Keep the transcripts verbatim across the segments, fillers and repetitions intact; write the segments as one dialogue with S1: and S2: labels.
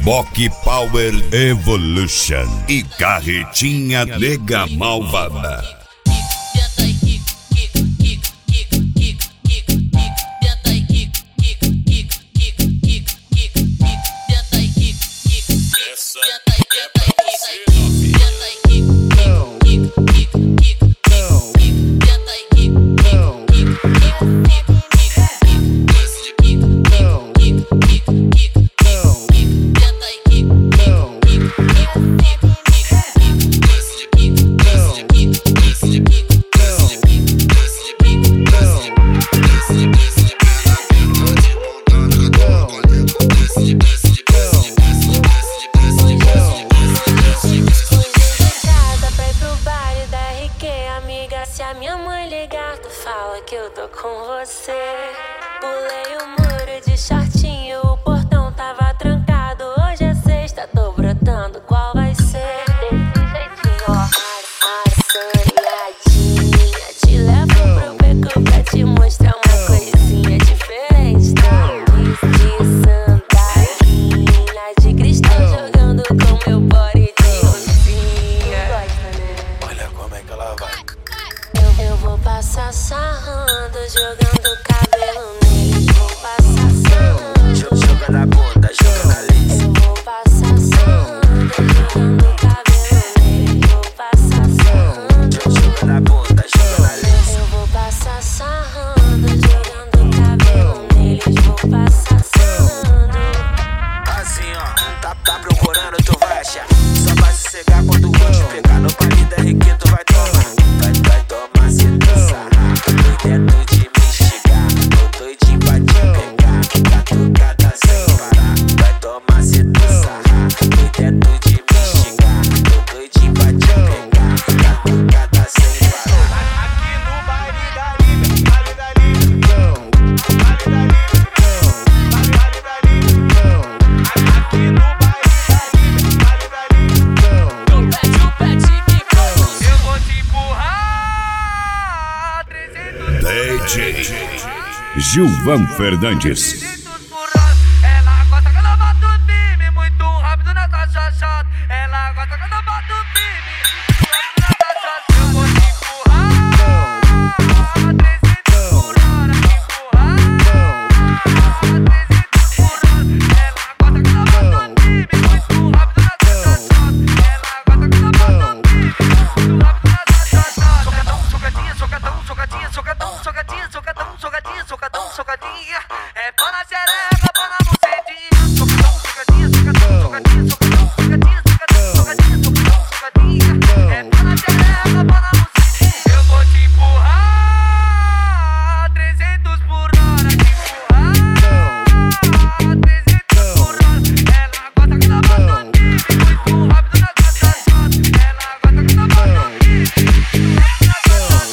S1: Reboque Power Evolution e Carretinha Nega Malvada.
S2: Se a minha mãe ligar, tu fala que eu tô com você. Pulei o muro de shortinho, o portão tava trancado. Hoje é sexta, tô brotando, qual vai ser? Desse jeitinho, ó, assanhadinha. Te levo pro beco pra te mostrar uma coisinha diferente. Talvez de sandalinha, de cristal, jogando com meu body de rosinha. Gosta, né?
S3: Olha como é que ela vai.
S2: Eu vou passar sarrando, jogando cabelo nele. Vou passar sarrando,
S3: joga na bunda, joga na lista.
S2: Eu vou passar sarrando, jogando cabelo nele. Vou passar sarrando,
S3: joga na bunda, joga na lista.
S2: Eu vou passar sarrando, jogando cabelo nele. Vou passar sarrando.
S3: Assim ó, tá, tá procurando, tu vai achar. Só vai sossegar quando eu te pegar. No baile da R Q tu vai tomar. Vai, vai tomar, cê tá sarrar. Doidento de me chegar, tô doidinho pra te pegar. Catucada sem parar. Vai tomar, cê tá sarrar. Doidento de me chegar, tô doidinho pra te pegar. Catucada sem parar. Aqui no baile da Liga, baile da Liga, baile da Liga, baile da Liga. Aqui no baile da Liga, baile da Liga. Eu pede o pede que eu vou te empurrar.
S1: D J Gilvan Fernandes.
S3: Ela gosta quando eu bato firme, muito rápido nessa chachada. Ela gosta quando eu bato firme, muito rápido nessa chachada. Eu vou te empurrar, trezentos por hora, empurrar, trezentos por hora. Ela gosta quando eu bato firme, muito rápido nessa chachada. Ela gosta quando eu bato firme, muito rápido nessa chachada. Socadão, socadinha, socadão, socadinha, socadão, socadinha, socadão, socadinha, socadão, socadinha. É pão na xereca, pão na bucetinha. Socadão, socadinha, socadão, socadinha, socadão, socadinha, socadão, socadinha, socadão, socadinha. É pão na xereca, pão na bucetinha. Eu vou te empurrar, trezentos por hora, te empurrar, trezentos por hora. Ela gosta que eu bato firme, muito rápido na chachada. Ela gosta que eu bato firme, muito rápido na chachada.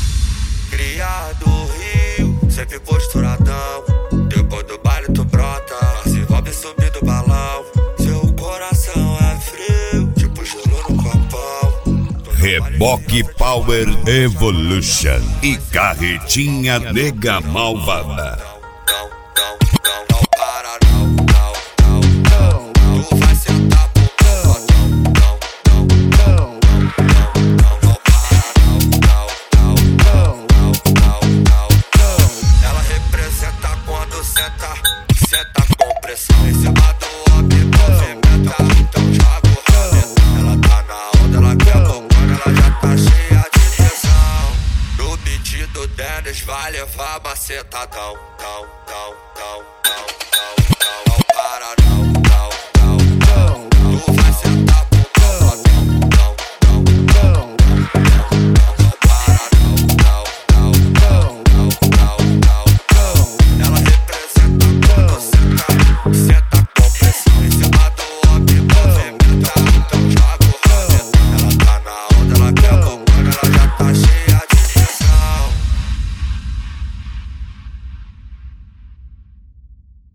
S3: Criado Rio, sempre posturadão. Depois do baile tu brota, se envolve subir do balão. Seu coração é frio, tipo gelo no copão.
S1: Reboque Power Evolution e Carretinha Nega Malvada.
S3: Não, não, não, não para não, não, não, não. Tu vai sentar pro meu botão. Não, não, não, não, não, não para não, não, não, não, não, não, não. Ela representa quando senta, senta com pressão. Em cima do homem movimenta, então joga o rabetão. Ela tá na onda, ela quer bocona, ela já tá cheia de tesão. No beat do Dennis vai levar macetadão, não, não, não, não, não.